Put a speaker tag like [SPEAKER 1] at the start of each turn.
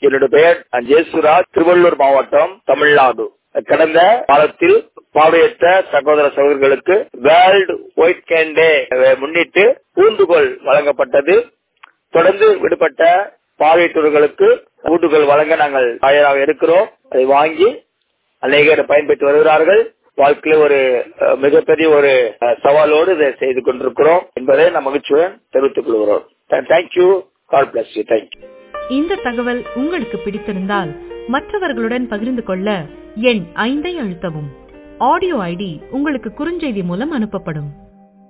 [SPEAKER 1] என்னுடைய பெயர் ஜேசுராஜ், திருவள்ளூர் மாவட்டம், தமிழ்நாடு. கடந்த காலத்தில் பார்வையற்ற சகோதர சகோதரிகளுக்கு வேர்ல்ட் ஒயிட் கேன் டே முன்னிட்டு ஊந்துகோல் வழங்கப்பட்டது. தொடர்ந்து விடுபட்ட பார்வையற்றவர்களுக்கு ஊண்டுகோல் வழங்க நாங்கள் தயாராக இருக்கிறோம். அதை வாங்கி அநேகர் பயன்பெற்று வருகிறார்கள். வாழ்க்கையில் ஒரு மிகப்பெரிய ஒரு சவாலோடு இதை செய்து கொண்டிருக்கிறோம் என்பதை நாம் மகிழ்ச்சியுடன் தெரிவித்துக் கொள்கிறோம். Thank you. God bless you. Thank you.
[SPEAKER 2] இந்த தகவல் உங்களுக்கு பிடித்திருந்தால் மற்றவர்களுடன் பகிர்ந்து கொள்ள எண் 5 அழுத்தவும். ஆடியோ ஐடி உங்களுக்கு குறுஞ்செய்தி மூலம் அனுப்பப்படும்.